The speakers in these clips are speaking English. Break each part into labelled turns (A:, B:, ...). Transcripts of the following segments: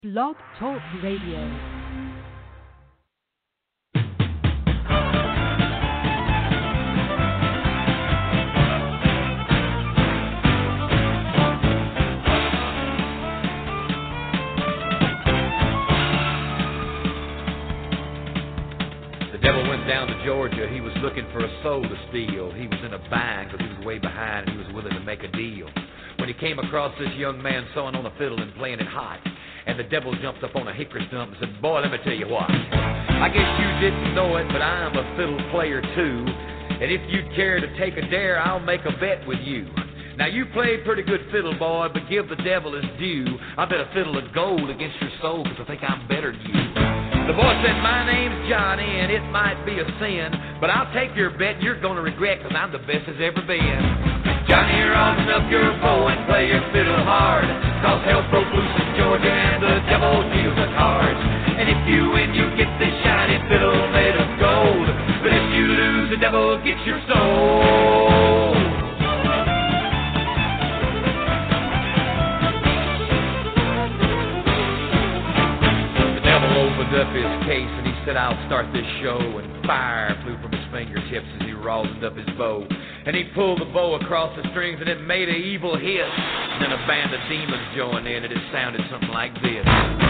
A: Blog Talk Radio.
B: Devil went down to Georgia. He was looking for a soul to steal. He was in a bind because he was way behind and he was willing to make a deal. When he came across this young man sewing on a fiddle and playing it hot, and the devil jumped up on a hickory stump and said, "Boy, let me tell you what. I guess you didn't know it, but I'm a fiddle player too. And if you'd care to take a dare, I'll make a bet with you. Now, you played pretty good fiddle, boy, but give the devil his due. I bet a fiddle of gold against your soul because I think I'm better than you." The boy said, "My name's Johnny, and it might be a sin, but I'll take your bet and you're going to regret because I'm the best as ever been. Johnny, rosin up your bow and play your fiddle hard, cause hell broke loose in Georgia and the devil deals the cards. And if you win, you get this shiny fiddle made of gold, but if you lose, the devil gets your soul." Opened up his case and he said, "I'll start this show," and fire flew from his fingertips as he rosined up his bow. And he pulled the bow across the strings and it made an evil hiss. And then a band of demons joined in and it sounded something like this.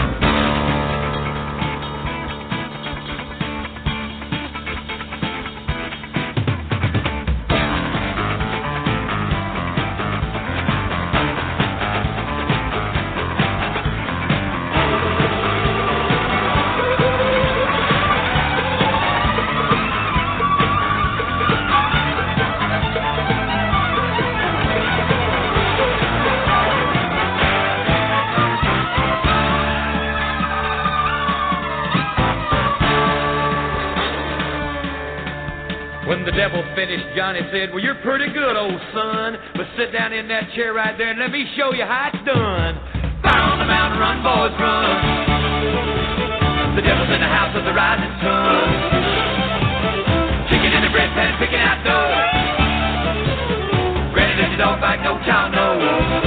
B: When the devil finished, Johnny said, "Well, you're pretty good, old son, but sit down in that chair right there and let me show you how it's done. Fire on the mountain, run, boys, run. The devil's in the house of the rising sun. Chicken in the bread pan, picking out dough. Granny, does your dog bite? No child knows."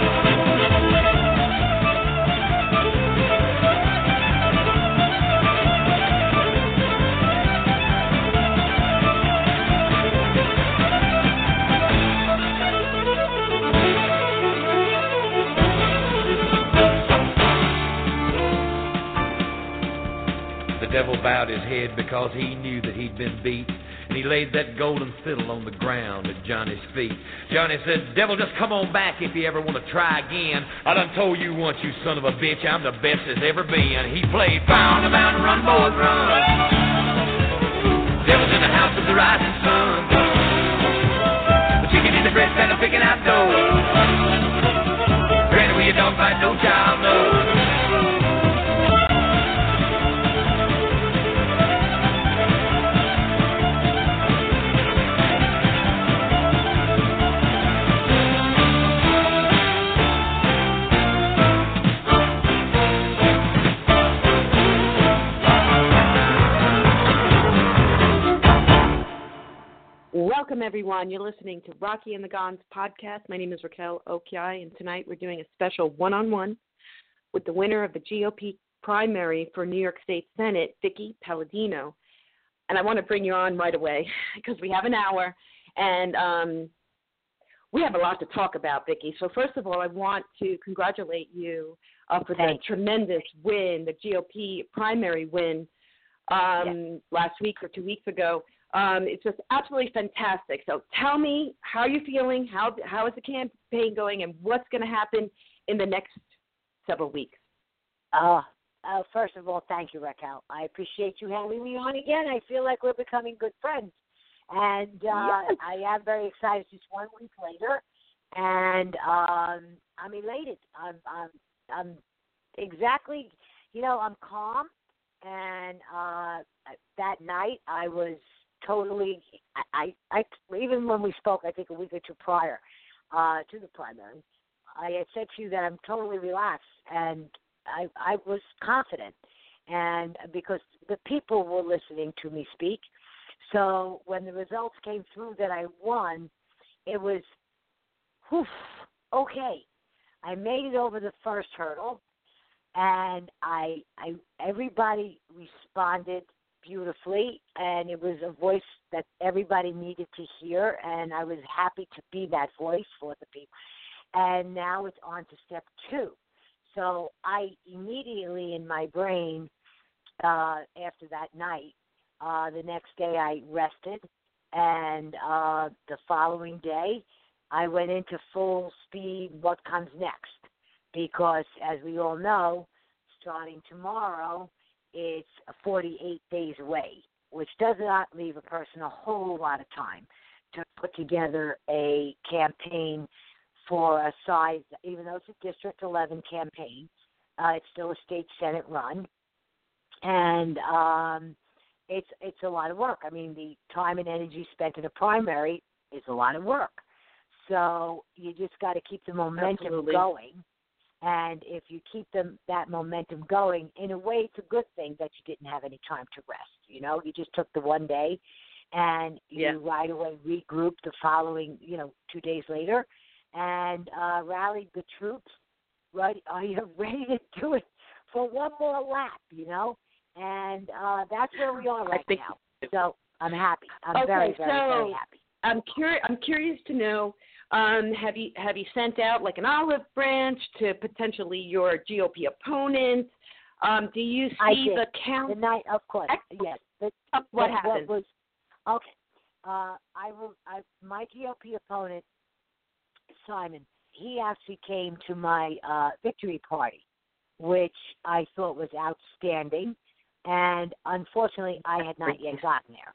B: The devil bowed his head because he knew that he'd been beat, and he laid that golden fiddle on the ground at Johnny's feet. Johnny said, "Devil, just come on back if you ever want to try again. I done told you once, you son of a bitch, I'm the best there's ever been." He played, "Fire on the mountain, run, boys, run. Devil's in the house of the rising sun. The chicken in the bread pan, I'm picking out dough. Granny, will your dog bite? No child knows."
C: Welcome, everyone. You're listening to Rocky and the Gons podcast. My name is Raquel Okiai, and tonight we're doing a special one-on-one with the winner of the GOP primary for New York State Senate, Vicki Palladino. And I want to bring you on right away because we have an hour, and we have a lot to talk about, Vicki. So first of all, I want to congratulate you for the tremendous win, the GOP primary win last week or 2 weeks ago. It's just absolutely fantastic. So tell me, how are you feeling? How is the campaign going, and what's going to happen in the next several weeks?
D: First of all, thank you, Raquel. I appreciate you having me on again. I feel like we're becoming good friends. And yes. I am very excited. Just 1 week later, and I'm elated. I'm exactly, I'm calm. And that night I was totally, I even when we spoke, I think a week or two prior to the primary, I had said to you that I'm totally relaxed, and I was confident, and because the people were listening to me speak. So when the results came through that I won, it was, okay. I made it over the first hurdle, and everybody responded beautifully, and it was a voice that everybody needed to hear, and I was happy to be that voice for the people. And now it's on to step 2. So I immediately in my brain, after that night, the next day I rested, and the following day I went into full speed what comes next, because as we all know, starting tomorrow, it's 48 days away, which does not leave a person a whole lot of time to put together a campaign for a size, even though it's a District 11 campaign, it's still a state Senate run, and it's a lot of work. I mean, the time and energy spent in a primary is a lot of work. So you just got to keep the momentum going. And if you keep that momentum going, in a way, it's a good thing that you didn't have any time to rest. You know, you just took the one day, and you right away regrouped the following, 2 days later, and rallied the troops. Right, are you ready to do it for one more lap? And that's where we are right now. So I'm happy. I'm very, very happy.
C: I'm curious to know. Have you sent out like an olive branch to potentially your GOP opponents? Do you see the count?
D: The night, of course. Yes.
C: What happened?
D: Okay. My GOP opponent, Simon, he actually came to my victory party, which I thought was outstanding, and unfortunately, I had not yet gotten there.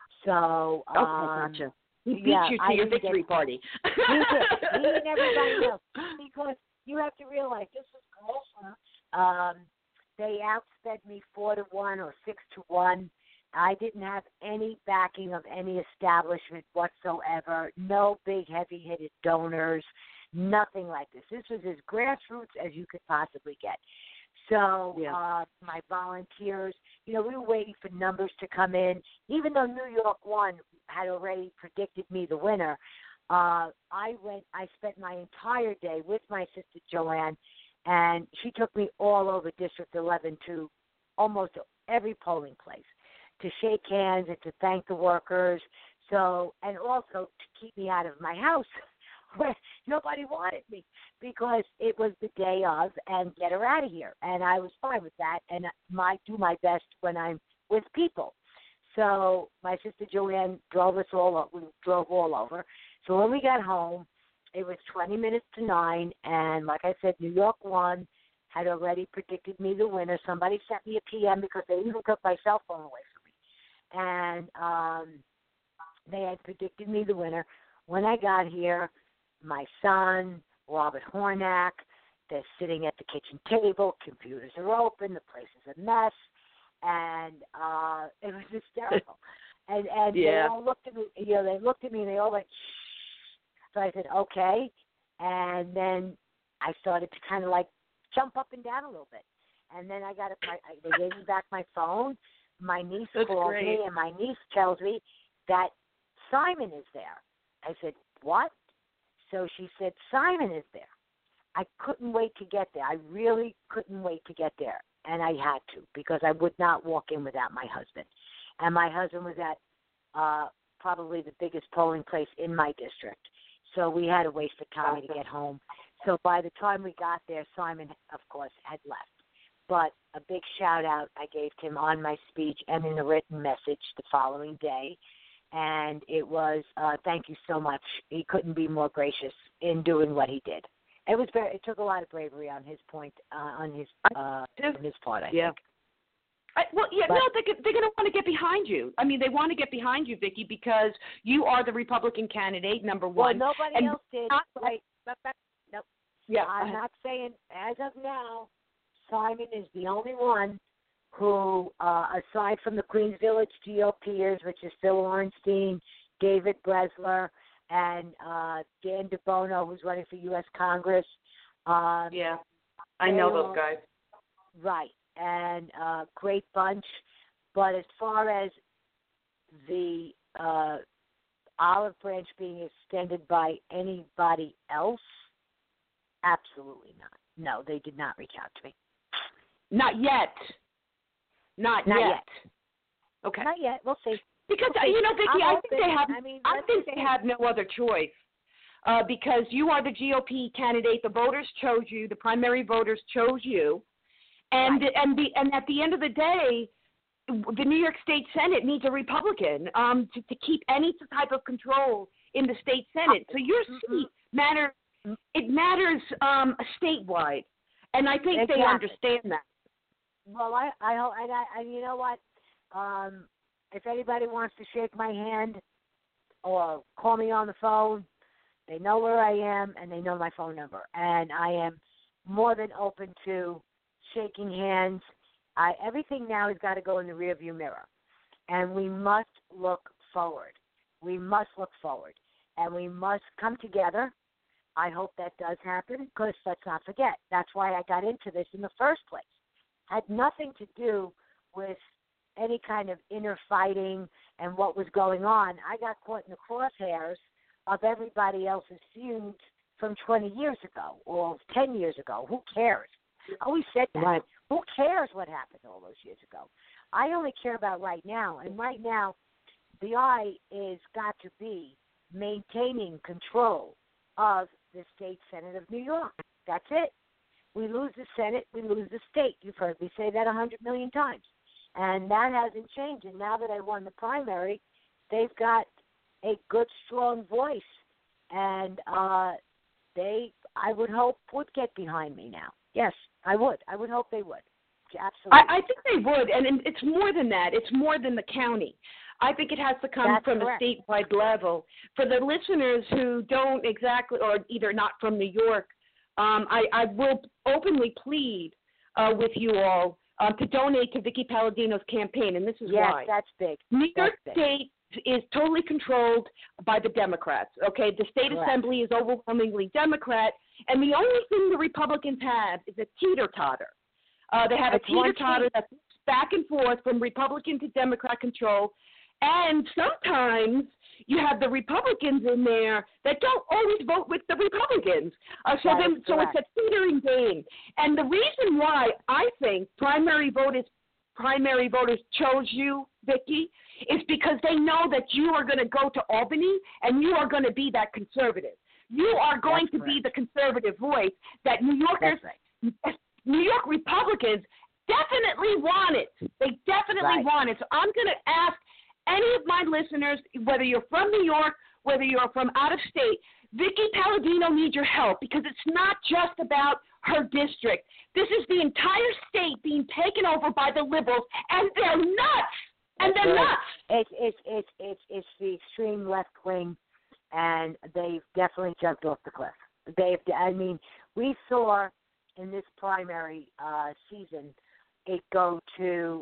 D: So,
C: gotcha. He beat you to your victory party.
D: He did. He and everybody else. Because you have to realize this is Grosvenor. They outsped me 4-1 or 6-1. I didn't have any backing of any establishment whatsoever. No big, heavy-hitted donors. Nothing like this. This was as grassroots as you could possibly get. So my volunteers, we were waiting for numbers to come in. Even though New York 1 had already predicted me the winner, I spent my entire day with my sister Joanne, and she took me all over District 11 to almost every polling place to shake hands and to thank the workers. So, and also to keep me out of my house where nobody wanted me, because it was the day of and get her out of here. And I was fine with that, and do my best when I'm with people. So my sister Joanne drove us all over. So when we got home, it was 20 minutes to 9, and like I said, New York 1 had already predicted me the winner. Somebody sent me a PM because they even took my cell phone away from me. And they had predicted me the winner. When I got here, my son, Robert Hornak, they're sitting at the kitchen table, computers are open, the place is a mess, and it was hysterical. And they all looked at me, they looked at me and they all went, shh. So I said, okay. And then I started to kind of like jump up and down a little bit. And then they gave me back my phone. My niece called me, and my niece tells me that Simon is there. I said, what? So she said, Simon is there. I couldn't wait to get there. I really couldn't wait to get there. And I had to, because I would not walk in without my husband. And my husband was at probably the biggest polling place in my district. So we had to wait for Tommy to get home. So by the time we got there, Simon, of course, had left. But a big shout-out I gave to him on my speech and in a written message the following day. And it was, thank you so much. He couldn't be more gracious in doing what he did. It took a lot of bravery on his point, on his part, I think.
C: They're going to want to get behind you. I mean, they want to get behind you, Vicki, because you are the Republican candidate, number one.
D: Well, nobody else did. Right. Nope.
C: Yeah,
D: I'm not saying, as of now, Simon is the only one who, aside from the Queens Village GOPers, which is Phil Orenstein, David Bresler, and Dan DeBono, who's running for U.S. Congress.
C: I know those guys.
D: Right, and great bunch. But as far as the olive branch being extended by anybody else, absolutely not. No, they did not reach out to me.
C: Not yet. Not yet. Okay.
D: Not yet. We'll see.
C: Because
D: we'll see.
C: Vicki, I think they
D: see.
C: have no other choice. Because you are the GOP candidate, the voters chose you, the primary voters chose you, and
D: right.
C: and at the end of the day, the New York State Senate needs a Republican to keep any type of control in the state Senate. So your seat matters. It matters statewide, and I think they understand that.
D: Well, I hope, and you know what? If anybody wants to shake my hand or call me on the phone, they know where I am and they know my phone number, and I am more than open to shaking hands. Everything now has got to go in the rearview mirror, and we must look forward. We must look forward, and we must come together. I hope that does happen, because let's not forget, that's why I got into this in the first place. Had nothing to do with any kind of inner fighting and what was going on. I got caught in the crosshairs of everybody else's feuds from 20 years ago or 10 years ago. Who cares? I always said that.
C: Right.
D: Who cares what happened all those years ago? I only care about right now, and right now the eye is got to be maintaining control of the state Senate of New York. That's it. We lose the Senate, we lose the state. You've heard me say that 100 million times. And that hasn't changed. And now that I won the primary, they've got a good, strong voice. And I would hope, would get behind me now. Yes, I would. I would hope they would. Absolutely.
C: I think they would. And it's more than that. It's more than the county. I think it has to come
D: That's
C: from
D: correct.
C: a statewide level. For the listeners who don't exactly, or either not from New York, I will openly plead with you all to donate to Vicki Palladino's campaign, and this is why.
D: Yes, that's big.
C: New York
D: That's
C: State is totally controlled by the Democrats, okay? The state
D: Correct.
C: assembly is overwhelmingly Democrat, and the only thing the Republicans have is a teeter-totter. They have a teeter-totter that's back and forth from Republican to Democrat control, and sometimes you have the Republicans in there that don't always vote with the Republicans. So it's a teetering game. And the reason why I think primary voters chose you, Vicki, is because they know that you are going to go to Albany and you are going to be that conservative. You are going to be the conservative voice that New Yorkers, New York Republicans definitely want it. They definitely want it. So I'm going to ask any of my listeners, whether you're from New York, whether you're from out of state, Vicki Palladino needs your help, because it's not just about her district. This is the entire state being taken over by the liberals, and they're nuts. And they're nuts.
D: It's the extreme left wing, and they've definitely jumped off the cliff. We saw in this primary season it go to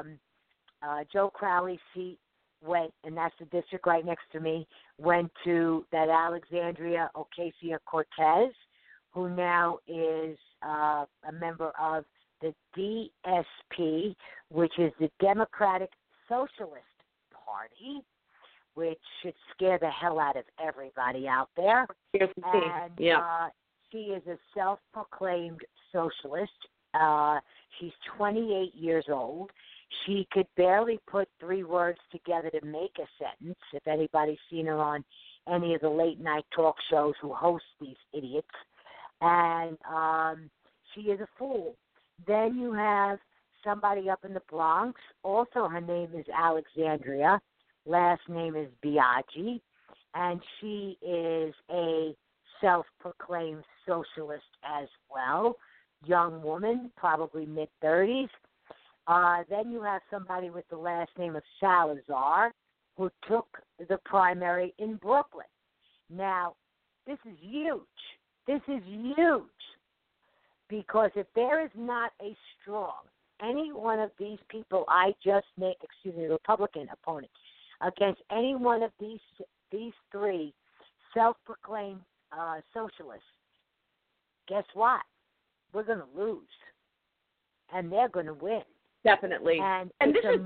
D: Joe Crowley's seat. Went, and that's the district right next to me, went to that Alexandria Ocasio-Cortez, who now is a member of the DSP, which is the Democratic Socialist Party, which should scare the hell out of everybody out there. And she is a self-proclaimed socialist. She's 28 years old. She could barely put 3 words together to make a sentence, if anybody's seen her on any of the late-night talk shows who host these idiots. And she is a fool. Then you have somebody up in the Bronx. Also, her name is Alexandria. Last name is Biaggi. And she is a self-proclaimed socialist as well. Young woman, probably mid-30s. Then you have somebody with the last name of Salazar, who took the primary in Brooklyn. Now, this is huge. This is huge. Because if there is not a strong, any one of these people I just named, Republican opponents, against any one of these 3 self-proclaimed socialists, guess what? We're going to lose. And they're going to win.
C: Definitely.
D: And
C: this is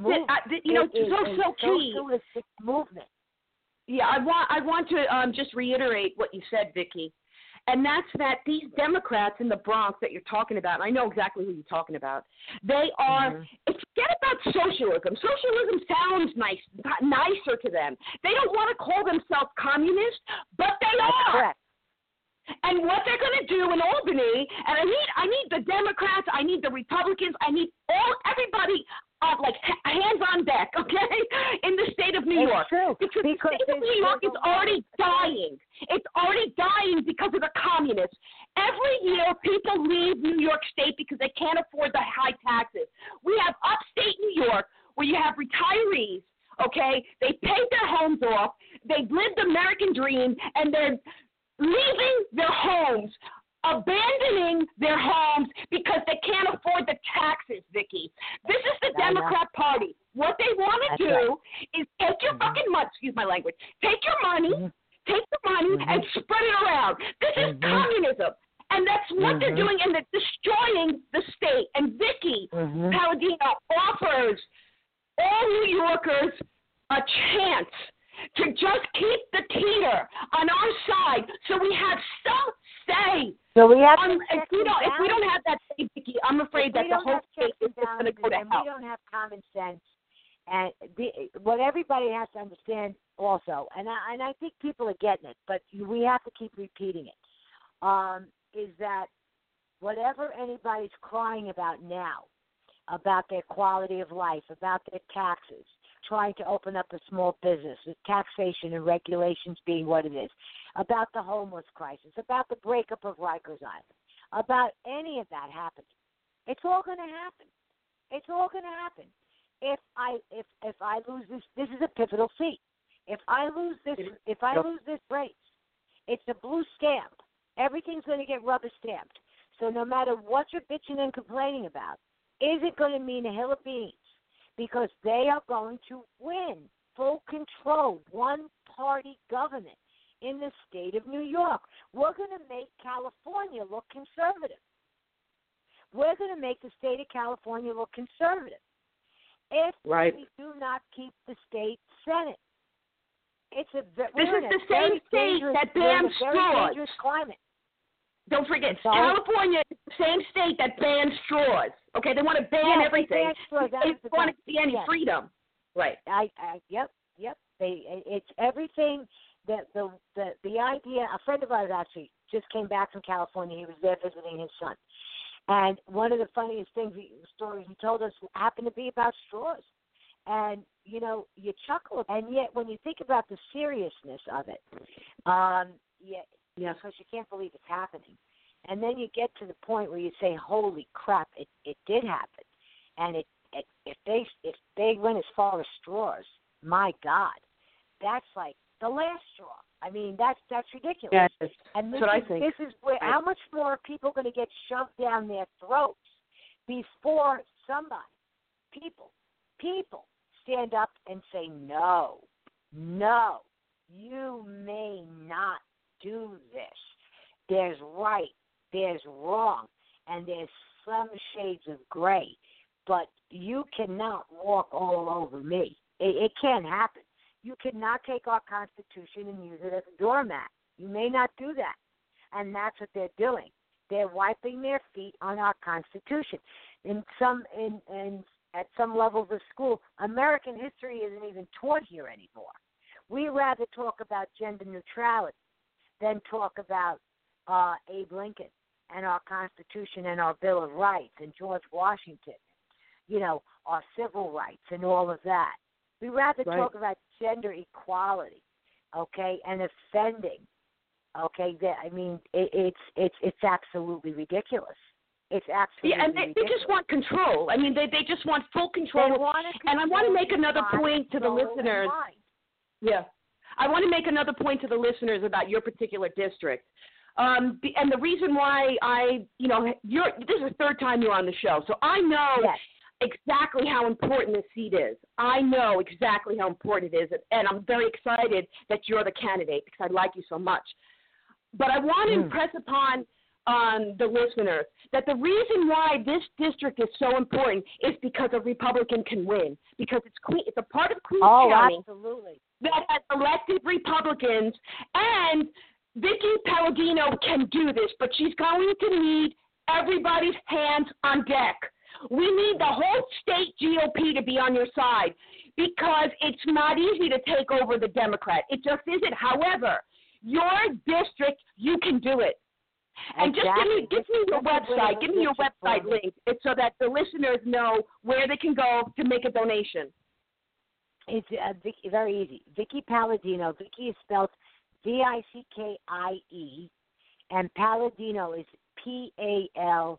C: so key.
D: Socialistic movement.
C: Yeah, I want to just reiterate what you said, Vicki. And that's that these Democrats in the Bronx that you're talking about, and I know exactly who you're talking about, they are, forget about socialism. Socialism sounds nicer to them. They don't want to call themselves communist, but they are.
D: Correct.
C: And what they're going to do in Albany, and I need the Democrats, I need the Republicans, I need everybody like hands on deck, okay, in the state of New York.
D: True.
C: Because the state of New York is already dying. It's already dying because of the communists. Every year, people leave New York State because they can't afford the high taxes. We have upstate New York where you have retirees, okay? They paid their homes off. They've lived the American dream, and they're leaving their homes, abandoning their homes because they can't afford the taxes, Vicki. This is the Democrat Party. What they want to do is take your fucking money, excuse my language, take your money, and spread it around. This is communism. And that's what they're doing, and they're destroying the state. And Vicki Palladino offers all New Yorkers a chance to just keep the teeter on our side, so we have some say.
D: So we have
C: if we don't have that say, Vicki, I'm afraid that the whole state is just going to go to hell.
D: We don't have common sense, and what everybody has to understand also, and I think people are getting it, but we have to keep repeating it, is that whatever anybody's crying about now, about their quality of life, about their taxes, trying to open up a small business, with taxation and regulations being what it is, about the homeless crisis, about the breakup of Rikers Island, about any of that happening. It's all going to happen. It's all going to happen. If I lose this is a pivotal seat. If I lose this race, it's a blue stamp. Everything's going to get rubber stamped. So no matter what you're bitching and complaining about, is it going to mean a hill of beans? Because they are going to win full control, one-party government in the state of New York. We're going to make California look conservative. We're going to make the state of California look conservative if we do not keep the state Senate. This is the same state that bans straws. Dangerous climate.
C: Don't forget, California is the same state that bans straws. Okay, they want to ban everything. They want to see any freedom. Right.
D: Yep. It's everything. The idea. A friend of ours actually just came back from California. He was there visiting his son, and one of the funniest stories he told us happened to be about straws. And you chuckle, and yet when you think about the seriousness of it, because you can't believe it's happening. And then you get to the point where you say, holy crap, it did happen. And if they went as far as straws, my God, that's like the last straw. I mean, that's ridiculous.
C: Yes,
D: and
C: that's what I think.
D: This is where, how much more are people going to get shoved down their throats before people stand up and say, no, you may not do this. There's right, there's wrong, and there's some shades of gray, but you cannot walk all over me. It can't happen. You cannot take our Constitution and use it as a doormat. You may not do that, and that's what they're doing. They're wiping their feet on our Constitution. At some levels of school, American history isn't even taught here anymore. We rather talk about gender neutrality than talk about Abe Lincoln and our Constitution and our Bill of Rights and George Washington, our civil rights and all of that. We rather talk about gender equality, okay, and offending, okay. It's absolutely ridiculous. It's absolutely
C: and they just want control. I mean, they just want full control. And I want to make another point to the listeners. Yeah. I want to make another point to the listeners about your particular district. And the reason why this is the third time you're on the show, so I know exactly how important this seat is. I know exactly how important it is, and I'm very excited that you're the candidate because I like you so much. But I want to impress upon the listeners that the reason why this district is so important is because a Republican can win, because it's a part of Queens County
D: absolutely.
C: that has elected Republicans, and
E: Vicky Palladino can do this, but she's going to need everybody's hands on deck. We need the whole state GOP to be on your side because it's not easy to take over the Democrat. It just isn't. However, your district, you can do it. And
D: Exactly.
E: just give me your website. Give me your website link so that the listeners know where they can go to make a donation.
D: It's very easy. Vicky Palladino. Vicky is spelled Vickie, and Palladino is Palladino,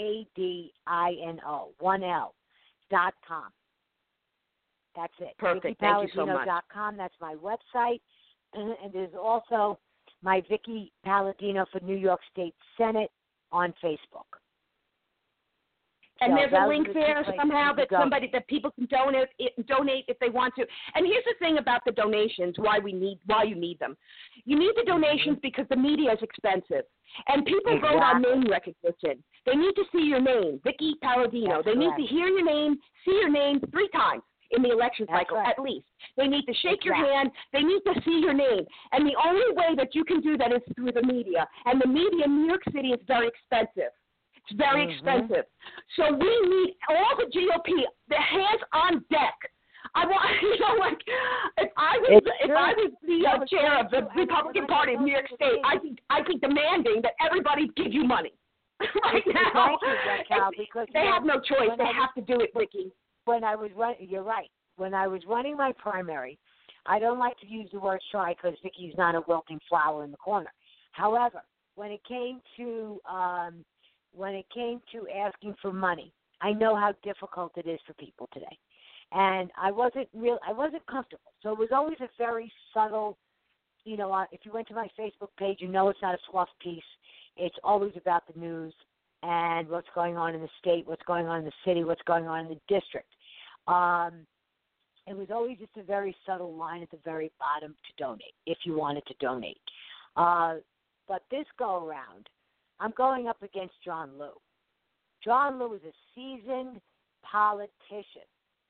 D: 1L.com. That's it.
E: Perfect. Thank you so much.
D: VickiePalladino.com. That's my website. And there's also my Vicky Palladino for New York State Senate on Facebook.
E: And
D: So
E: there's a link there somehow that
D: go.
E: people can donate if they want to. And here's the thing about the donations, why you need them. You need the donations because the media is expensive. And people vote on name recognition. They need to see your name, Vicky Palladino. They need to hear your name, see your name 3 times in the election cycle at least. They need to shake your hand. They need to see your name. And the only way that you can do that is through the media. And the media in New York City is very expensive. It's very expensive. So we need all the GOP, the hands on deck. I want, if I was the chair of the Republican Party of New York State, I'd be demanding that everybody give you money right now.
D: Because
E: they have no choice. They have to do it, Vicky.
D: When I was running, you're right. When I was running my primary, I don't like to use the word shy because Vicky's not a wilting flower in the corner. However, when it came to asking for money, I know how difficult it is for people today. And I wasn't comfortable. So it was always a very subtle, if you went to my Facebook page, it's not a fluff piece. It's always about the news and what's going on in the state, what's going on in the city, what's going on in the district. It was always just a very subtle line at the very bottom to donate, if you wanted to donate. But this go-around, I'm going up against John Liu. John Liu is a seasoned politician,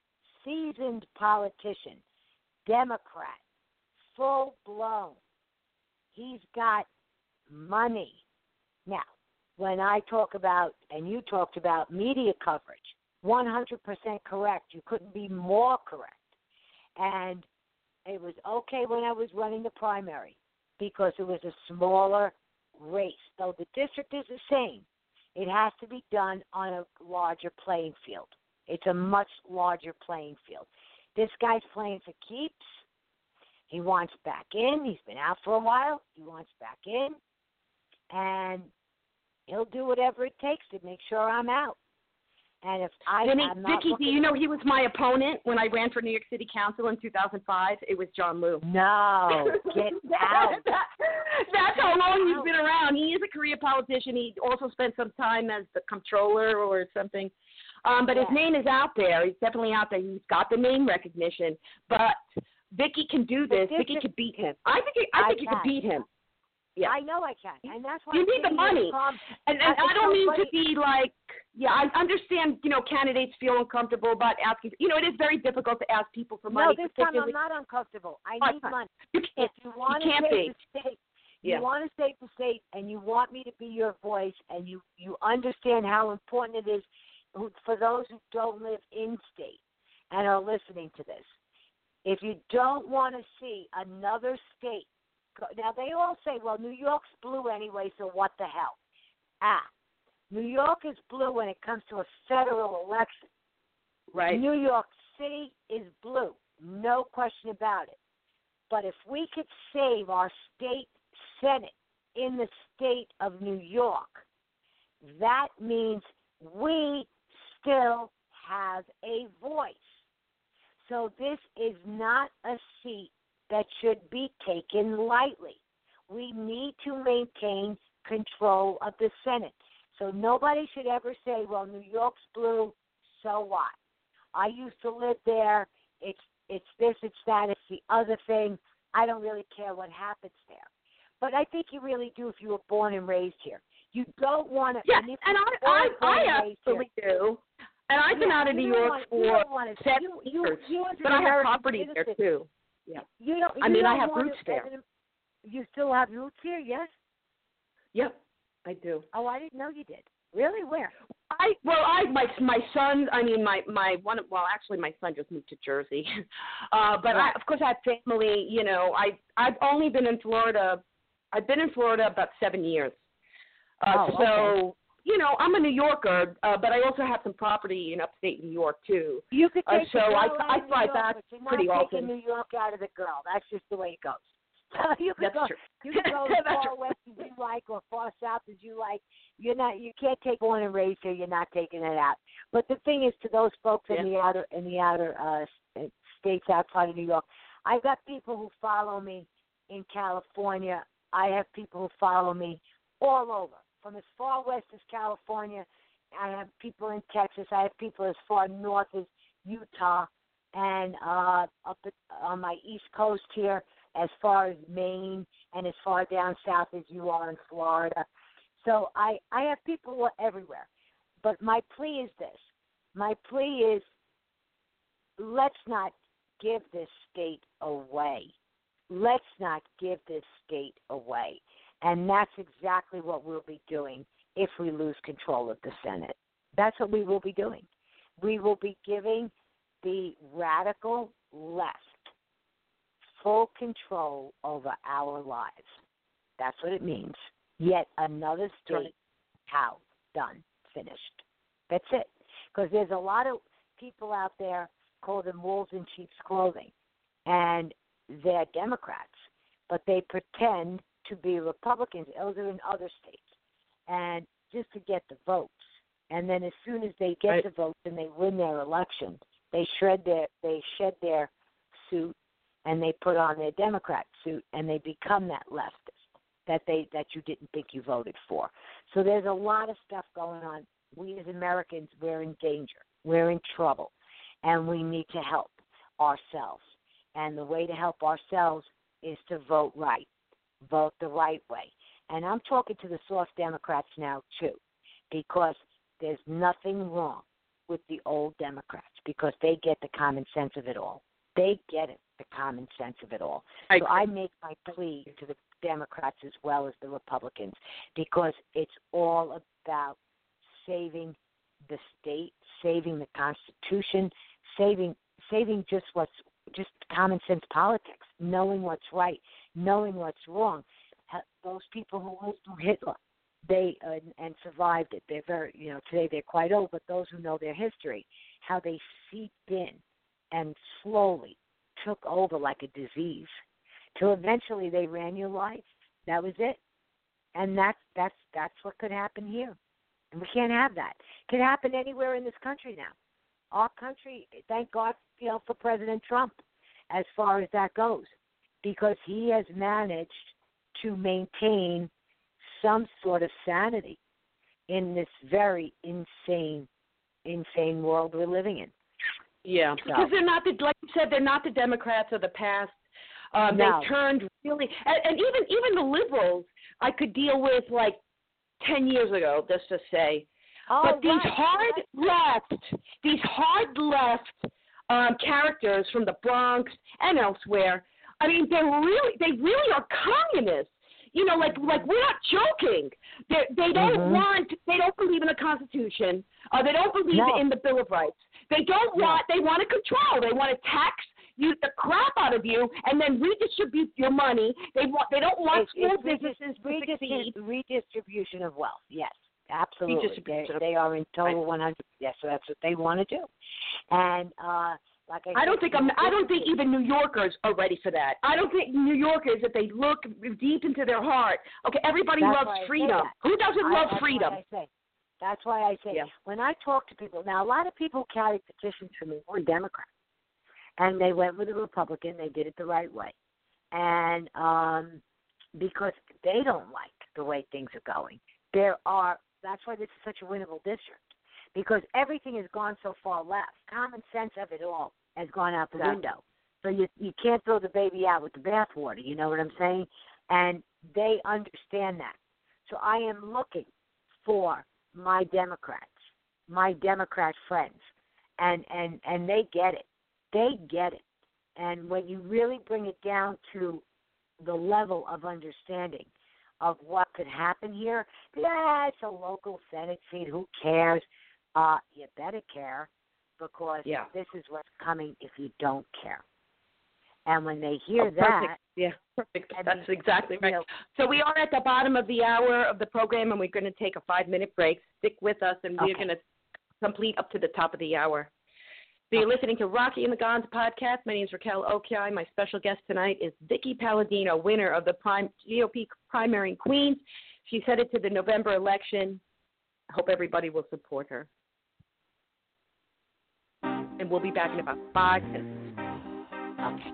D: Democrat, full-blown. He's got money. Now, when I talk about, and you talked about media coverage, 100% correct. You couldn't be more correct. And it was okay when I was running the primary because it was a smaller race. Though the district is the same, it has to be done on a larger playing field. It's a much larger playing field. This guy's playing for keeps. He wants back in. He's been out for a while. He wants back in. And he'll do whatever it takes to make sure I'm out. And if
E: Vicky, do you know he was my opponent when I ran for New York City Council in 2005? It was John Liu.
D: No, get out.
E: That's how long he's been around. He is a career politician. He also spent some time as the comptroller or something. But his name is out there. He's definitely out there. He's got the name recognition. But Vicky can do this. Vicky could beat him. I think you could beat him. Yeah.
D: I know I can, and that's why
E: you need the money. And I don't mean to be like, I understand, candidates feel uncomfortable about asking. It is very difficult to ask people for money.
D: No, this time I'm not uncomfortable. I need money. If you want to save the state, you want to save the state, and you want me to be your voice, and you understand how important it is for those who don't live in state and are listening to this. If you don't want to see another state. Now, they all say, well, New York's blue anyway, so what the hell? New York is blue when it comes to a federal election.
E: Right.
D: New York City is blue, no question about it. But if we could save our state Senate in the state of New York, that means we still have a voice. So this is not a seat that should be taken lightly. We need to maintain control of the Senate. So nobody should ever say, well, New York's blue, so what? I used to live there. It's this, it's that, it's the other thing. I don't really care what happens there. But I think you really do if you were born and raised here. You don't want to.
E: Yeah, and I absolutely do. And I've been out of New York for 7 years, but I have property there too. Yeah. I have roots there.
D: You still have roots here, yes?
E: Yep, I do.
D: Oh, I didn't know you did. Really? Where?
E: My son. I mean, my one. Well, actually, my son just moved to Jersey, but
D: Right.
E: of course, I have family. You know, I've only been in Florida. I've been in Florida about 7 years.
D: Okay.
E: You know, I'm a New Yorker, but I also have some property in upstate New York too.
D: You could take
E: so
D: the girl
E: I
D: out of
E: fly
D: New York,
E: back
D: but you're not
E: pretty
D: taking
E: often.
D: New York out of the girl. That's just the way it goes. You could
E: That's
D: go.
E: true.
D: You can go as
E: That's
D: far
E: true.
D: west as you like or far south as you like. You can't take one and raise here. You're not taking it out. But the thing is, to those folks in the outer states outside of New York, I've got people who follow me in California. I have people who follow me all over, from as far west as California. I have people in Texas. I have people as far north as Utah, and up on my East Coast here, as far as Maine, and as far down south as you are in Florida. So I have people everywhere. But my plea is this. My plea is, let's not give this state away. Let's not give this state away. And that's exactly what we'll be doing if we lose control of the Senate. That's what we will be doing. We will be giving the radical left full control over our lives. That's what it means. Yet another state, how? Done. Finished. That's it. Because there's a lot of people out there call them wolves in sheep's clothing, and they're Democrats, but they pretend to be Republicans. Those are in other states, and just to get the votes. And then as soon as they get the votes and they win their election, they shed their suit and they put on their Democrat suit and they become that leftist that you didn't think you voted for. So there's a lot of stuff going on. We as Americans, we're in danger. We're in trouble, and we need to help ourselves. And the way to help ourselves is to vote right, vote the right way. And I'm talking to the soft Democrats now, too, because there's nothing wrong with the old Democrats because they get the common sense of it all. They get it, the common sense of it all. So I make my plea to the Democrats as well as the Republicans because it's all about saving the state, saving the Constitution, saving just common sense politics, knowing what's right, knowing what's wrong. Those people who lived through Hitler, they and survived it. They're very, today they're quite old, but those who know their history, how they seeped in and slowly took over like a disease, till eventually they ran your life. That was it, and that's what could happen here, and we can't have that. It could happen anywhere in this country now. Our country, thank God, for President Trump, as far as that goes, because he has managed to maintain some sort of sanity in this very insane world we're living in.
E: Yeah, because they're not like you said, they're not the Democrats of the past.
D: No.
E: They turned really, and even the liberals I could deal with like 10 years ago, just to say. But these hard left characters from the Bronx and elsewhere, I mean, they really are communists. Like we're not joking. They don't they don't believe in the Constitution. They don't believe in the Bill of Rights. They want to control. They want to tax you the crap out of you and then redistribute your money. They don't want small businesses to succeed.
D: Redistribution of wealth, yes. Absolutely. They are in total 100. Yes, so that's what they want to do. And like I don't
E: think even New Yorkers are ready for that. I don't think New Yorkers, if they look deep into their heart, okay, everybody loves freedom. Who doesn't love freedom?
D: That's why I say when I talk to people, now a lot of people carry petitions for me were Democrats, and they went with a Republican. They did it the right way, and because they don't like the way things are going, that's why this is such a winnable district. Because everything has gone so far left. Common sense of it all has gone out the window. So you can't throw the baby out with the bathwater, you know what I'm saying? And they understand that. So I am looking for my Democrat friends. And they get it. They get it. And when you really bring it down to the level of understanding of what could happen here. Yeah, it's a local Senate seat. Who cares? You better care, because this is what's coming if you don't care. And when they hear that...
E: Yeah, perfect. That's exactly right. So we are at the bottom of the hour of the program, and we're going to take a 5-minute break. Stick with us, and we're going to complete up to the top of the hour. So you're listening to Rocky and the Gons podcast. My name is Raquel Okiai. My special guest tonight is Vicki Palladino, winner of the GOP primary in Queens. She's headed to the November election. I hope everybody will support her. And we'll be back in about 5 minutes. Okay.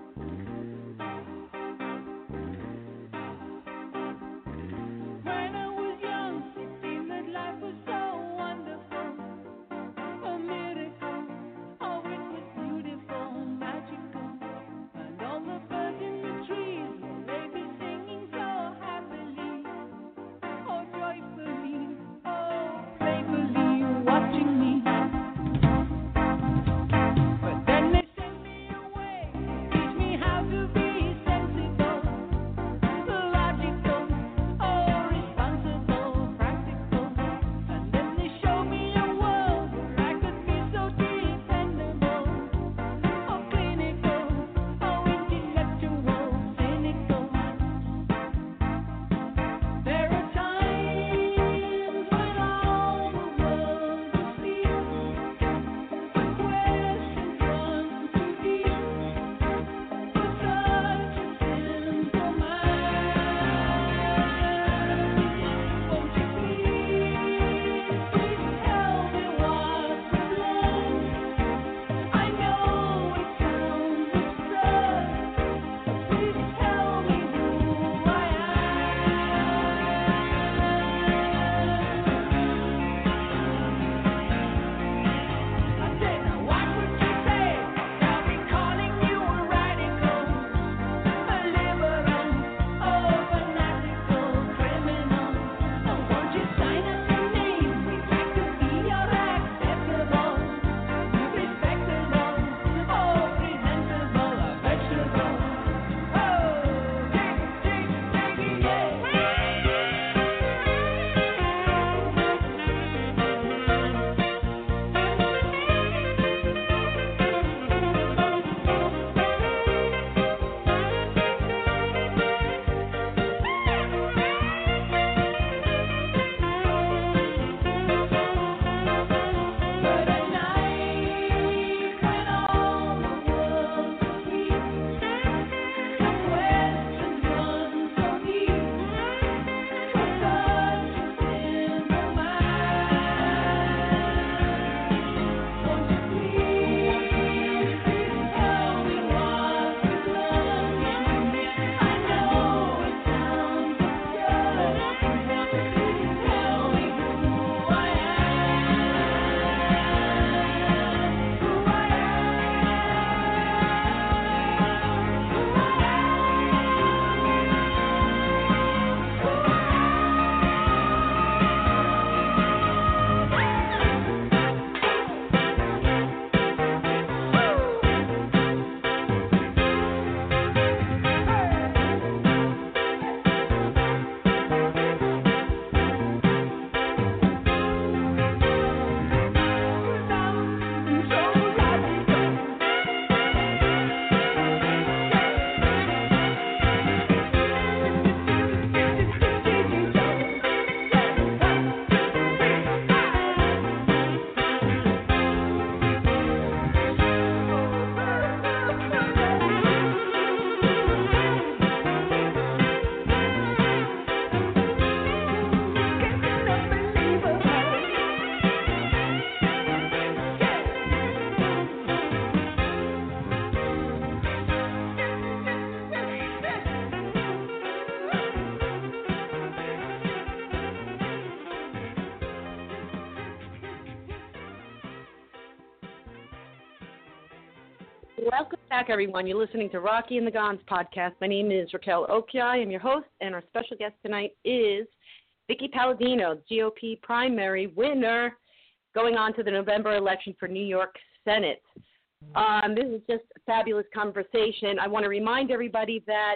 E: Welcome back, everyone. You're listening to Rocky and the Gons podcast. My name is Raquel Okiai. I'm your host, and our special guest tonight is Vicki Palladino, GOP primary winner, going on to the November election for New York Senate. This is just a fabulous conversation. I want to remind everybody that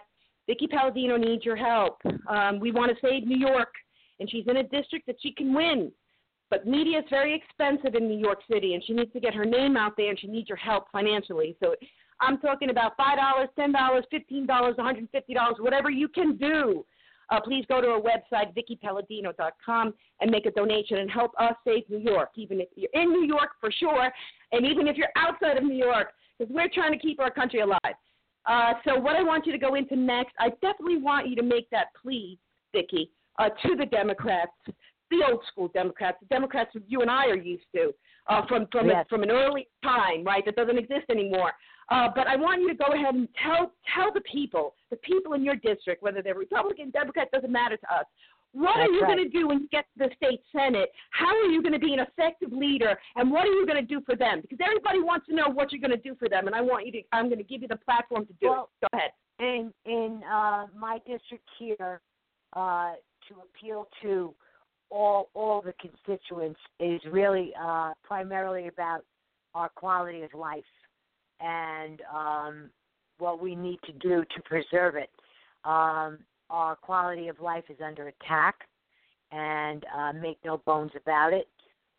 E: Vicki Palladino needs your help. We want to save New York, and she's in a district that she can win. But media is very expensive in New York City, and she needs to get her name out there, and she needs your help financially. So I'm talking about $5, $10, $15, $150, whatever you can do. Please go to our website, VickiPalladino.com, and make a donation and help us save New York, even if you're in New York for sure, and even if you're outside of New York, because we're trying to keep our country alive. So what I want you to go into next, I definitely want you to make that plea, Vicki, to the Democrats, the old school Democrats, the Democrats that you and I are used to from an early time, right, that doesn't exist anymore. But I want you to go ahead and tell the people in your district, whether they're Republican, Democrat, doesn't matter to us. What are you going to do when you get to the state Senate? How are you going to be an effective leader, and what are you going to do for them? Because everybody wants to know what you're going to do for them, and I'm going to give you the platform to do it. Go ahead.
D: In my district here, to appeal to all the constituents is really primarily about our quality of life and what we need to do to preserve it. Our quality of life is under attack, and make no bones about it.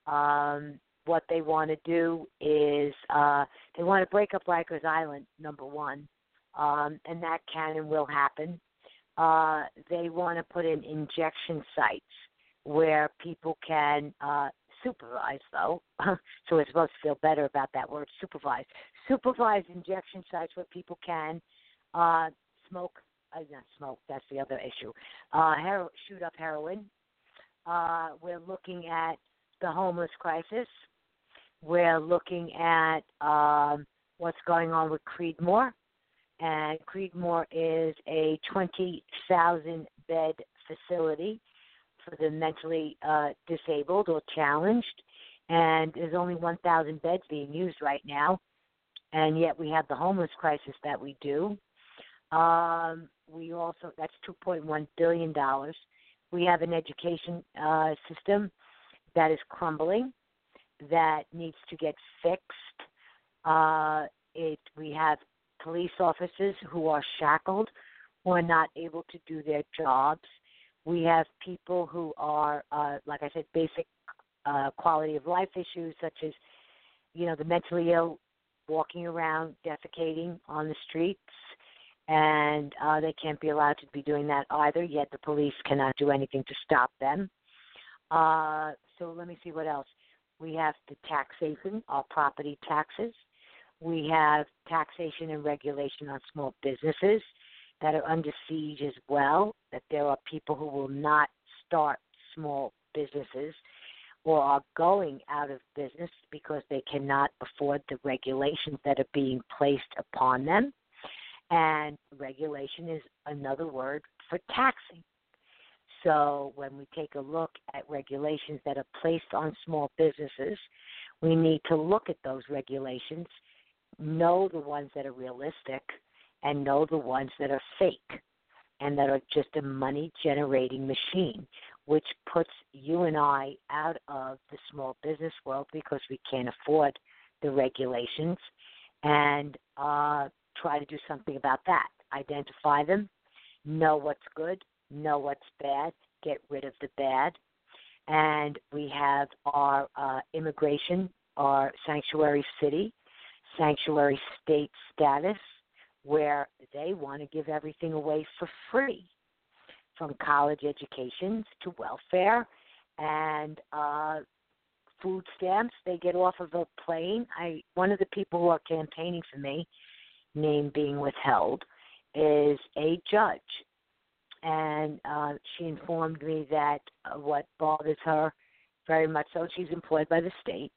D: What they want to do is they want to break up Rikers Island, number one, and that can and will happen. They want to put in injection sites where people can supervise, though, so we're supposed to feel better about that word, supervise. Supervise injection sites where people can not smoke, that's the other issue, shoot up heroin. We're looking at the homeless crisis. We're looking at what's going on with Creedmoor. And Creedmoor is a 20,000-bed facility for the mentally disabled or challenged, and there's only 1,000 beds being used right now, and yet we have the homeless crisis that we do. We also, that's $2.1 billion. We have an education system that is crumbling, that needs to get fixed. We have police officers who are shackled, who are not able to do their jobs. We have people who are, like I said, basic quality of life issues such as, the mentally ill walking around, defecating on the streets, and they can't be allowed to be doing that either, yet the police cannot do anything to stop them. So let me see what else. We have the taxation, our property taxes. We have taxation and regulation on small businesses that are under siege as well, that there are people who will not start small businesses or are going out of business because they cannot afford the regulations that are being placed upon them. And regulation is another word for taxing. So when we take a look at regulations that are placed on small businesses, we need to look at those regulations, know the ones that are realistic, and know the ones that are fake and that are just a money-generating machine, which puts you and I out of the small business world because we can't afford the regulations, and try to do something about that. Identify them, know what's good, know what's bad, get rid of the bad. And we have our immigration, our sanctuary city, sanctuary state status, where they want to give everything away for free, from college educations to welfare and food stamps. They get off of a plane. One of the people who are campaigning for me, name being withheld, is a judge. And she informed me that what bothers her very much so, she's employed by the state,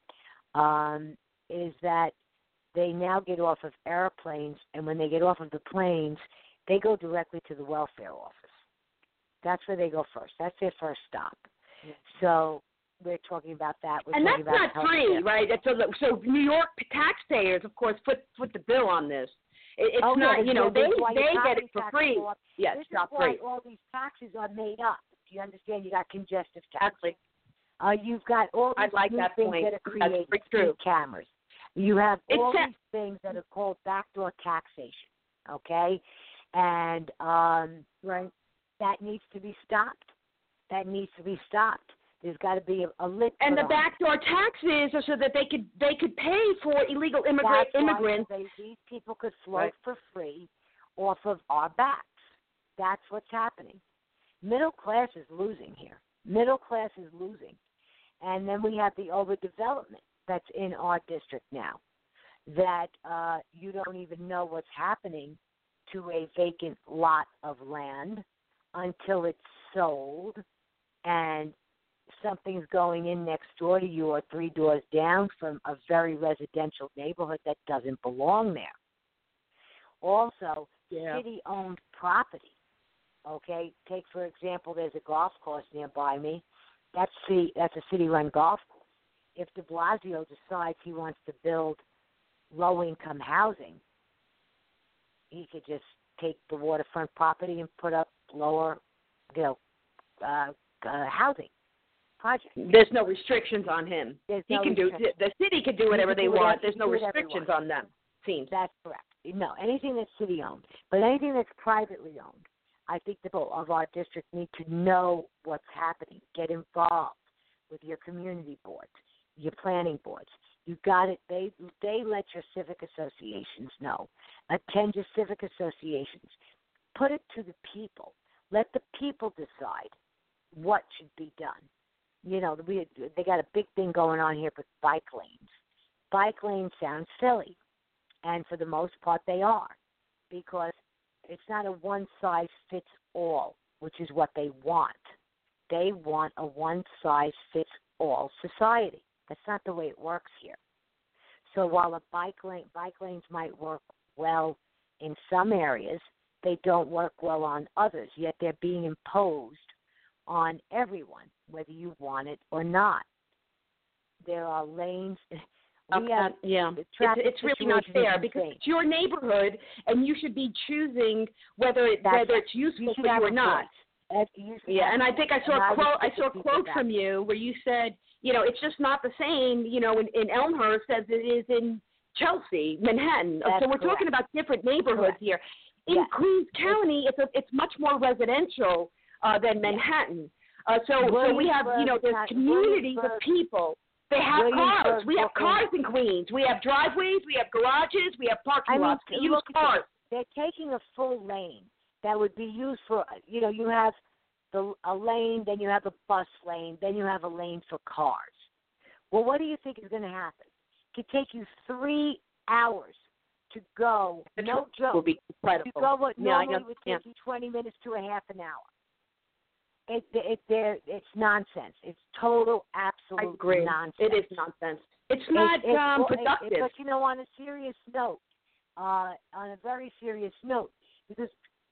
D: is that they now get off of airplanes, and when they get off of the planes, they go directly to the welfare office. That's where they go first. That's their first stop. Yeah. So we're talking about that.
E: And that's not free, right? So New York taxpayers, of course, foot the bill on this. It's not, they get it for free. Yes,
D: it's
E: not
D: free.
E: This is why
D: all these taxes are made up. Do you understand? You got congestive tax. Exactly. You've got all these things that are created, speed cameras. You have all these things that are called backdoor taxation, okay? And
C: Right.
D: that needs to be stopped. That needs to be stopped. There's got to be a lid.
E: And the
D: put on it.
E: backdoor taxes are so that they could pay for illegal immigrants.
D: These people could float for free off of our backs. That's what's happening. Middle class is losing here. Middle class is losing. And then we have the overdevelopment that's in our district now, that you don't even know what's happening to a vacant lot of land until it's sold and something's going in next door to you or 3 doors down from a very residential neighborhood that doesn't belong there. Also, city-owned property. Okay, take for example, there's a golf course nearby me. That's a city-run golf course. If de Blasio decides he wants to build low-income housing, he could just take the waterfront property and put up lower, housing projects.
E: There's no restrictions on him.
D: The
E: city can do whatever they want. There's no restrictions on them. Seems.
D: That's correct. No, anything that's city-owned. But anything that's privately owned, I think the people of our district need to know what's happening. Get involved with your community boards, your planning boards. You got it. They let your civic associations know. Attend your civic associations. Put it to the people. Let the people decide what should be done. They got a big thing going on here with bike lanes. Bike lanes sound silly, and for the most part they are, because it's not a one-size-fits-all, which is what they want. They want a one-size-fits-all society. That's not the way it works here. So while bike lanes might work well in some areas, they don't work well on others, yet they're being imposed on everyone, whether you want it or not. There are lanes.
E: It's really not fair because it's your neighborhood, and you should be choosing whether it's useful for you or not. And I think I saw a quote from you where you said, it's just not the same, in Elmhurst as it is in Chelsea, Manhattan. So we're talking about different neighborhoods here. In Queens County, it's much more residential than Manhattan. So we have, there's communities of people. They have cars. We have cars in Queens. We have driveways. We have garages. We have parking lots to use cars.
D: They're taking a full lane that would be used for, you have a lane, then you have a bus lane, then you have a lane for cars. Well, what do you think is going to happen? It could take you 3 hours to go. No joke.
E: Will be incredible.
D: To go what normally would take you 20 minutes to a half an hour. It's nonsense. It's total, absolute nonsense.
E: It is nonsense. It's not productive.
D: But on a serious note, on a very serious note, because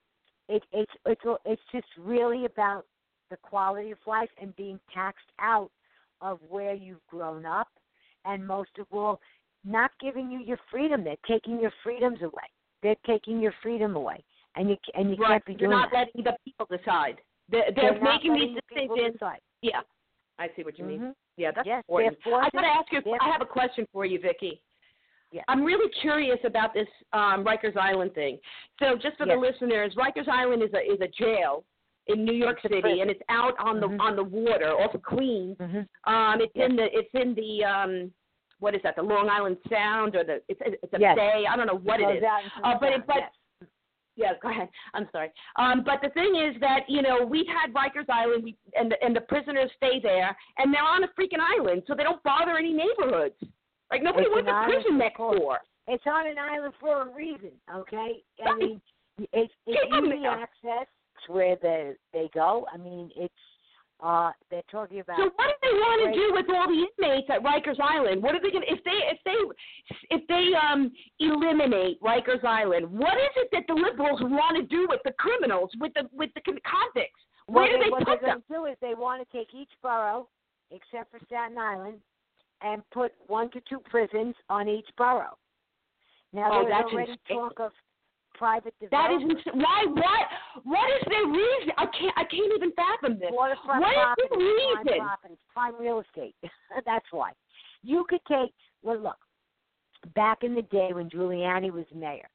D: it's just really about the quality of life and being taxed out of where you've grown up, and most of all, not giving you your freedom. They're taking your freedoms away. They're taking your freedom away, and you can't be doing
E: You're not
D: that.
E: letting the people decide. They're making these decisions. Yeah, I see what you mean. Yeah, that's important. I got to ask you. I have a question for you, Vicki.
D: Yeah.
E: I'm really curious about this Rikers Island thing. So, just for the listeners, Rikers Island is a jail in New York City, and it's out on the water off of Queens. It's in the what is that? The Long Island Sound, or it's a bay. I don't know what it is. Yeah, go ahead. I'm sorry. But the thing is that, we've had Rikers Island, and the prisoners stay there, and they're on a freaking island, so they don't bother any neighborhoods. Like, nobody wants a prison next door.
D: It's on an island for a reason, okay? I mean, it's easy access where they go. I mean, it's they're talking about.
E: So what do they want to do with all the inmates at Rikers Island? What are they going to if they eliminate Rikers Island? What is it that the liberals want to do with the criminals, with the convicts? Where do they put them?
D: What they're going to do is they want to take each borough, except for Staten Island, and put 1 to 2 prisons on each borough. Now there's already talk of private development.
E: That is why. What is their reason? I can't even fathom this.
D: Waterfront
E: what is the reason?
D: Prime real estate. That's why. You could take. Well, look. Back in the day when Giuliani was mayor,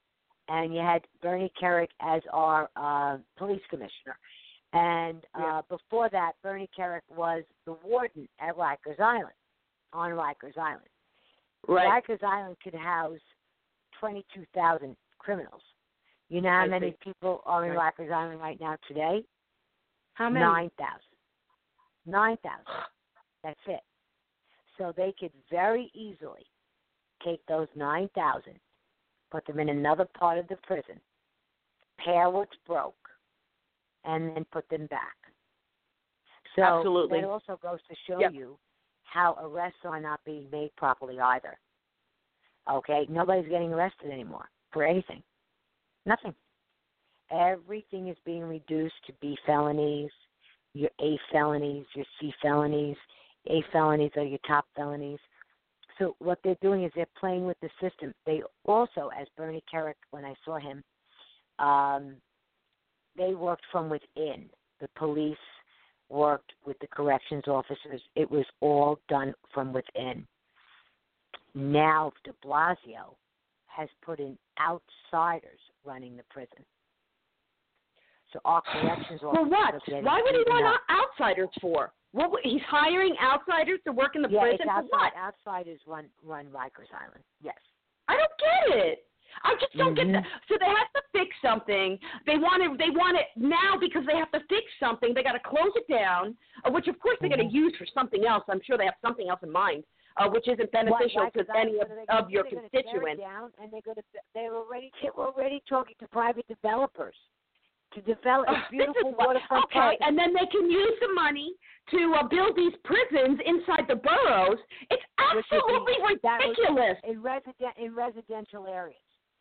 D: and you had Bernie Kerik as our police commissioner. And before that, Bernie Kerik was the warden at Rikers Island, on Rikers Island.
E: Right.
D: Rikers Island could house 22,000 criminals. You know how many people are in Rikers Island right now today?
E: How many?
D: 9,000. 9,000. That's it. So they could very easily take those 9,000, put them in another part of the prison, pay what's broke, and then put them back. So
E: Absolutely.
D: that also goes to show you how arrests are not being made properly either. Okay? Nobody's getting arrested anymore for anything. Nothing. Everything is being reduced to B felonies, your A felonies, your C felonies. A felonies are your top felonies. So what they're doing is they're playing with the system. They also, as Bernie Kerik, when I saw him, they worked from within. The police worked with the corrections officers. It was all done from within. Now de Blasio has put in outsiders running the prison. So our corrections officers.
E: For what? Why would he want outsiders for? He's hiring outsiders to work in the prison
D: it's
E: for what?
D: Outsiders run Rikers Island. Yes.
E: I don't get it. I just don't get that. So they have to fix something. They want it now because they have to fix something. They got to close it down, which of course they're going to use for something else. I'm sure they have something else in mind, which isn't beneficial to any of your constituents.
D: Down and they're already talking to private developers to develop beautiful waterfront
E: projects. And then they can use the money to build these prisons inside the boroughs. It's absolutely ridiculous.
D: In residential areas.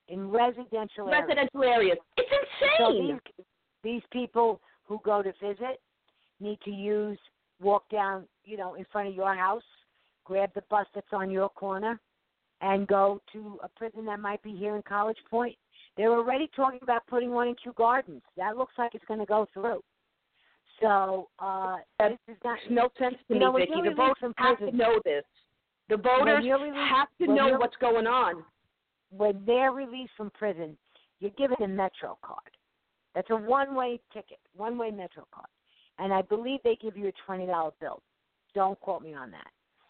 E: It's insane.
D: So these people who go to visit need to walk down, in front of your house, grab the bus that's on your corner, and go to a prison that might be here in College Point. They're already talking about putting one in Kew Gardens. That looks like it's going to go through. So this is not
E: no sense to me, Vicki. The voters have to know this. The voters have to know what's going on.
D: When they're released from prison, you're given a Metro card. That's a one-way ticket, one-way Metro card. And I believe they give you a $20 bill. Don't quote me on that.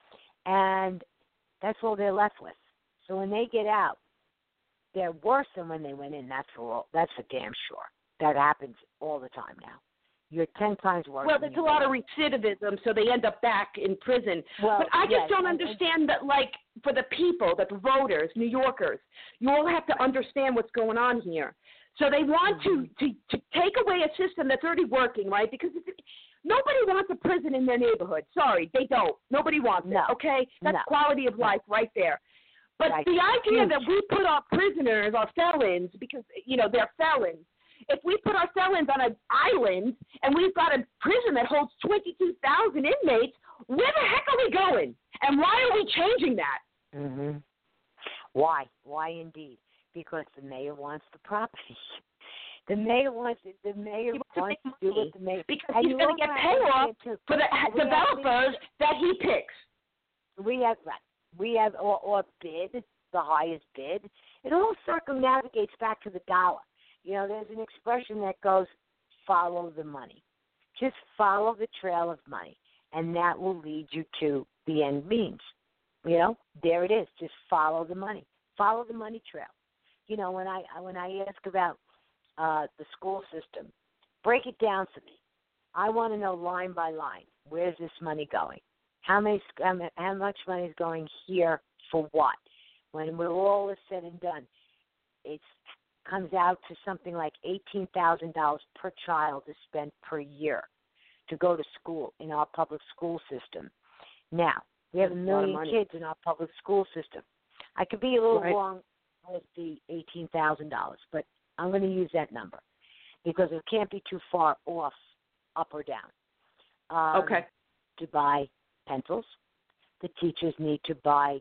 D: And that's all they're left with. So when they get out, they're worse than when they went in. That's for damn sure. That happens all the time now. You're 10 times worse.
E: Well, there's a lot of recidivism, so they end up back in prison. But I just don't understand that, for the people, the voters, New Yorkers, you all have to understand what's going on here. So they want to take away a system that's already working, right? Because nobody wants a prison in their neighborhood. Sorry, they don't. Nobody wants it, okay? That's quality of life right there. But the idea that we put our prisoners, our felons, because, they're felons, if we put our felons on an island and we've got a prison that holds 22,000 inmates, where the heck are we going? And why are we changing that?
D: Mm-hmm. Why? Why indeed? Because the mayor wants the property. The mayor wants to do what the mayor.
E: Because he's going to get payoff for the developers that he picks.
D: We have or bid, the highest bid. It all circumnavigates back to the dollar. There's an expression that goes, follow the money. Just follow the trail of money, and that will lead you to the end means. There it is. Just follow the money. Follow the money trail. When I ask about the school system, break it down for me. I want to know line by line. Where's this money going? How much money is going here for what? When all is said and done, it comes out to something like $18,000 per child to spend per year to go to school in our public school system. Now, we have 1 million kids in our public school system. I could be a little wrong with the $18,000, but I'm going to use that number because it can't be too far off, up or down. To buy pencils. The teachers need to buy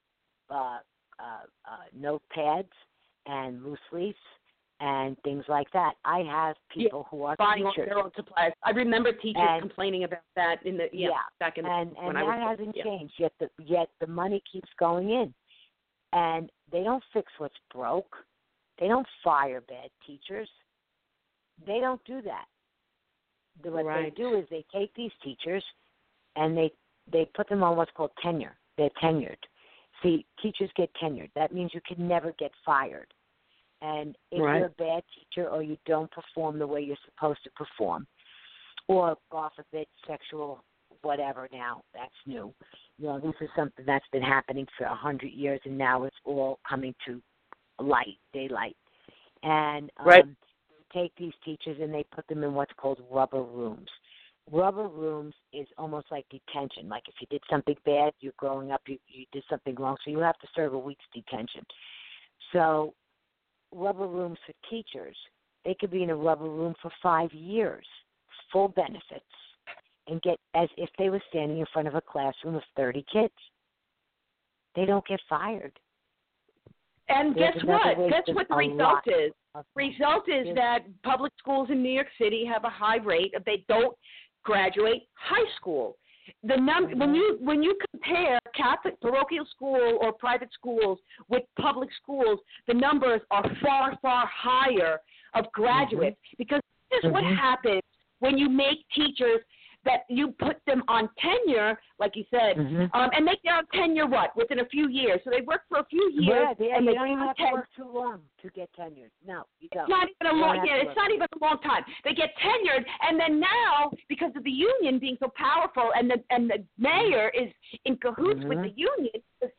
D: notepads and loose leaves and things like that. I have people who are
E: buying
D: teachers.
E: their own supplies. I remember teachers complaining about that in the back in the
D: and
E: when
D: that
E: I was
D: hasn't changed. Yet the money keeps going in, and they don't fix what's broke. They don't fire bad teachers. They don't do that. What they do is they take these teachers and they put them on what's called tenure. They're tenured. See, teachers get tenured. That means you can never get fired. And if you're a bad teacher or you don't perform the way you're supposed to perform, or God forbid sexual whatever now, that's new. This is something that's been happening for 100 years, and now it's all coming to daylight. And take these teachers and they put them in what's called rubber rooms. Rubber rooms is almost like detention. Like if you did something bad, you're growing up, you did something wrong, so you have to serve a week's detention. So rubber rooms for teachers, they could be in a rubber room for 5 years, full benefits, and get as if they were standing in front of a classroom of 30 kids. They don't get fired.
E: And guess what? Guess what the result is? Result is that public schools in New York City have a high rate of they don't graduate high school. The when you compare Catholic parochial school or private schools with public schools, the numbers are far, far higher of graduates because this is what happens when you make teachers that you put them on tenure, like you said, and make them on tenure within a few years. So they work for a few years.
D: And they don't even have to work too long to get tenured. No, you don't.
E: It's not even it's not even a long time. They get tenured, and then now, because of the union being so powerful, and the mayor is in cahoots with the union,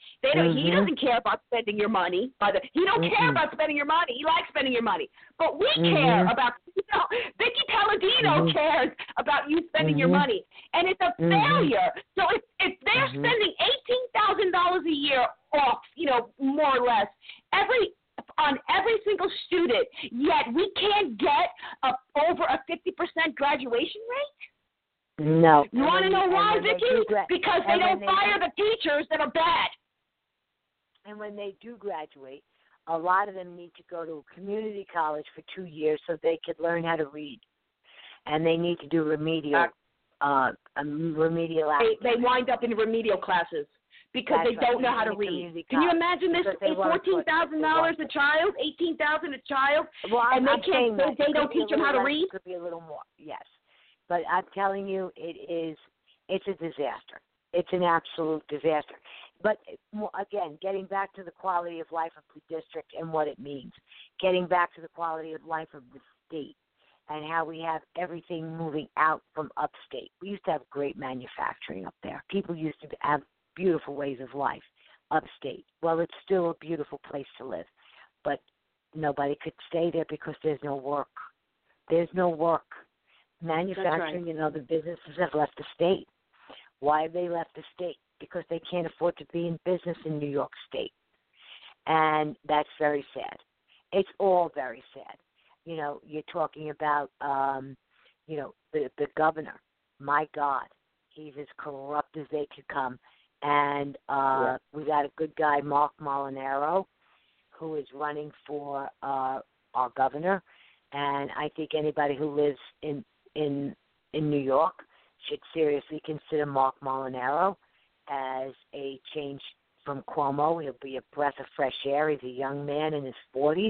E: he doesn't care about spending your money. He don't care about spending your money. He likes spending your money. But we care about, Vicky Palladino cares about you spending your money. And it's a failure. So if they're spending $18,000 a year off, more or less, on every single student, yet we can't get over a 50% graduation rate?
D: No.
E: You want to know why, Vicky? Because they don't fire the teachers that are bad.
D: And when they do graduate, a lot of them need to go to a community college for 2 years so they could learn how to read. And they need to do remedial actions.
E: They wind up in remedial classes because they don't know how to read. Can you imagine this? $14,000 a child, $18,000 a child, and they don't teach them how to read?
D: It could be a little more, yes. But I'm telling you, it's a disaster. It's an absolute disaster. But, again, getting back to the quality of life of the district and what it means, getting back to the quality of life of the state and how we have everything moving out from upstate. We used to have great manufacturing up there. People used to have beautiful ways of life upstate. Well, it's still a beautiful place to live, but nobody could stay there because there's no work. There's no work. Manufacturing and other businesses have left the state. Why have they left the state? Because they can't afford to be in business in New York State. And that's very sad. It's all very sad. You're talking about, the governor. My God, he's as corrupt as they could come. And we got a good guy, Mark Molinaro, who is running for our governor. And I think anybody who lives in New York should seriously consider Mark Molinaro as a change from Cuomo. He'll be a breath of fresh air. He's a young man in his 40s.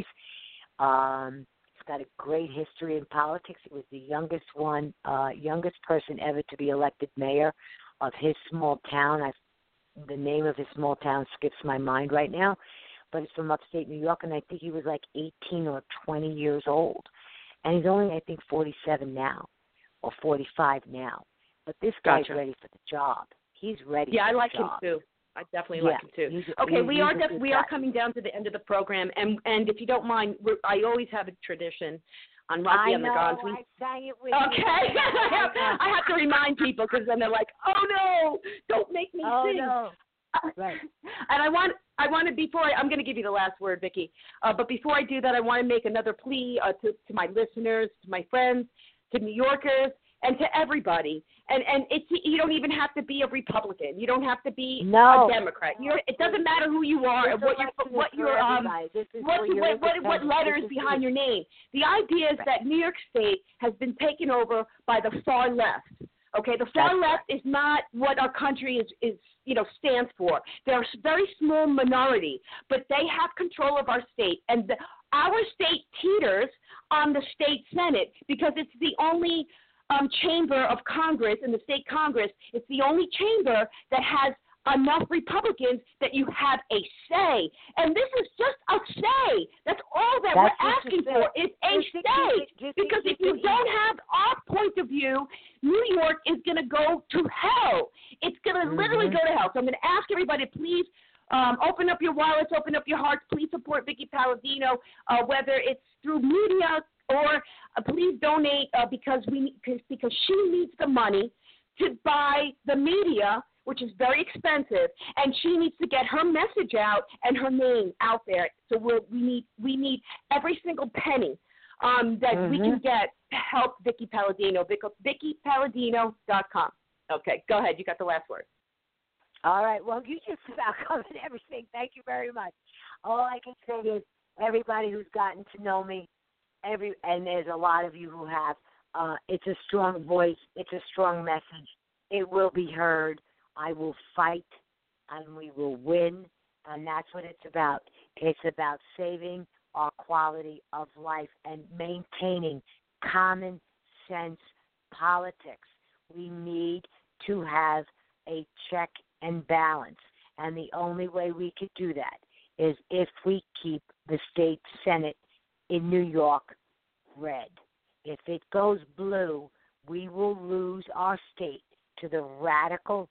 D: He's got a great history in politics. He was the youngest person ever to be elected mayor of his small town. The name of his small town skips my mind right now, but it's from upstate New York, and I think he was like 18 or 20 years old. And he's only, I think, 47 now or 45 now. But this guy's ready for the job. He's ready.
E: Yeah,
D: for
E: I like the job. him too. I definitely like him too. Okay, we are coming down to the end of the program, and if you don't mind, I always have a tradition on Rocky and the Gons.
D: I sang it with
E: you. I have to remind people because then they're like, "Oh no, don't make me sing."
D: No. Right.
E: And I want to I'm going to give you the last word, Vicky. But before I do that, I want to make another plea to my listeners, to my friends, to New Yorkers, and to everybody. And you don't even have to be a Republican. You don't have to be a Democrat. It doesn't matter who you are and what letters behind your name. The idea is that New York State has been taken over by the far left. Okay, the far left is not what our country is stands for. They're a very small minority, but they have control of our state, and our state teeters on the state Senate because it's the only chamber of Congress in the state Congress. It's the only chamber that has enough Republicans that you have a say. And this is just a say. That's all that we're asking for is a say. Because if you don't have our point of view, New York is going to go to hell. It's going to literally go to hell. So I'm going to ask everybody to please open up your wallets, open up your hearts. Please support Vicky Palladino, whether it's through media or please donate because she needs the money to buy the media, which is very expensive, and she needs to get her message out and her name out there. So we need every single penny that we can get to help Vicky Palladino. VickyPalladino.com. Okay, go ahead. You got the last word.
D: All right. Well, you just about covered everything. Thank you very much. All I can say is everybody who's gotten to know me, and there's a lot of you who have, it's a strong voice. It's a strong message. It will be heard. I will fight, and we will win, and that's what it's about. It's about saving our quality of life and maintaining common sense politics. We need to have a check and balance, and the only way we could do that is if we keep the state Senate in New York red. If it goes blue, we will lose our state to the radical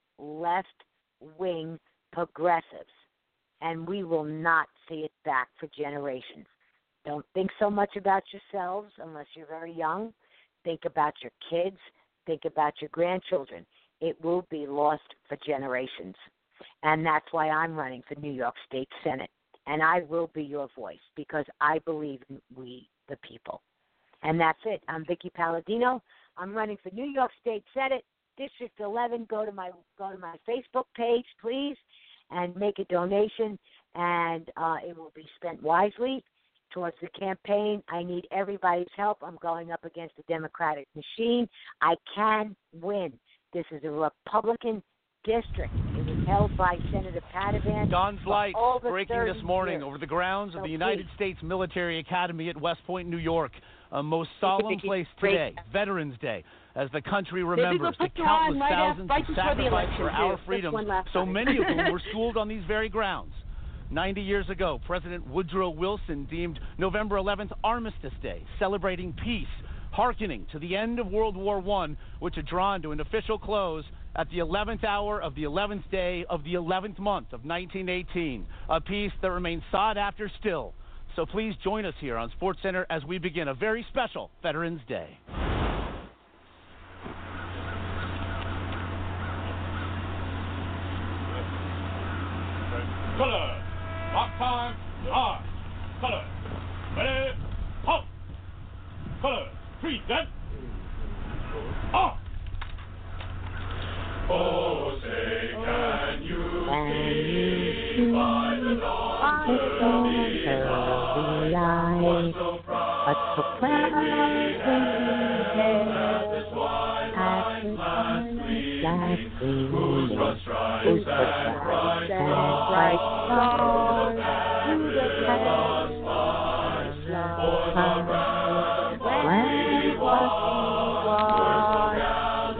D: left-wing progressives, and we will not see it back for generations. Don't think so much about yourselves unless you're very young. Think about your kids. Think about your grandchildren. It will be lost for generations, and that's why I'm running for New York State Senate, and I will be your voice because I believe in we, the people. And that's it. I'm Vicky Palladino. I'm running for New York State Senate, District 11. Go to my Facebook page, please, and make a donation, and it will be spent wisely towards the campaign. I need everybody's help. I'm going up against the Democratic machine. I can win. This is a Republican district. It was held by Senator Padovan.
F: Don's Light breaking this morning over the grounds of the United States Military Academy at West Point, New York. A most solemn place today, Veterans Day, as the country remembers the countless thousands who sacrificed for our freedom. So many of whom were schooled on these very grounds. 90 years ago, President Woodrow Wilson deemed November 11th Armistice Day, celebrating peace, hearkening to the end of World War I, which had drawn to an official close at the 11th hour of the 11th day of the 11th month of 1918, a peace that remains sought after still. So please join us here on SportsCenter as we begin a very special Veterans Day.
G: Color, lock time, on. Color, ready, halt. Color, 3, set, off. Oh, say, can you keep by the dawn's early light? What so proud that this wise last gleam, whose broad stripes and bright stars through the past for the round when we walk,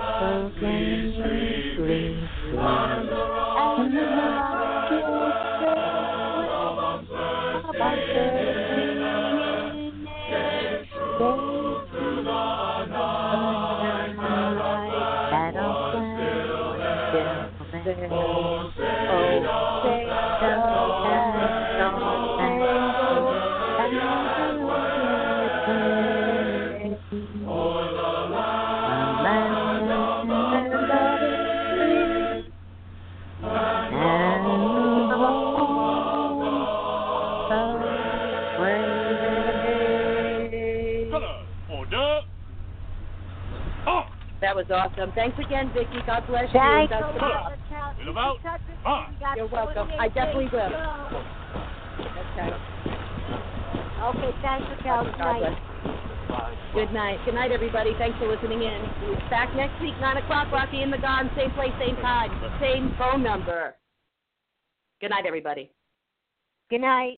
G: on the rock and the through the night, that our flag still there. Oh, say
E: That was awesome. Thanks again, Vicky. God bless you.
D: Thanks
E: a
D: lot.
E: You're welcome. I definitely will. Okay.
D: Okay, thanks, Raquel. Good night.
E: Good night. Good night, everybody. Thanks for listening in. Back next week, 9 o'clock, Rocky in the Gone. Same place, same time, same phone number. Good night, everybody.
D: Good night.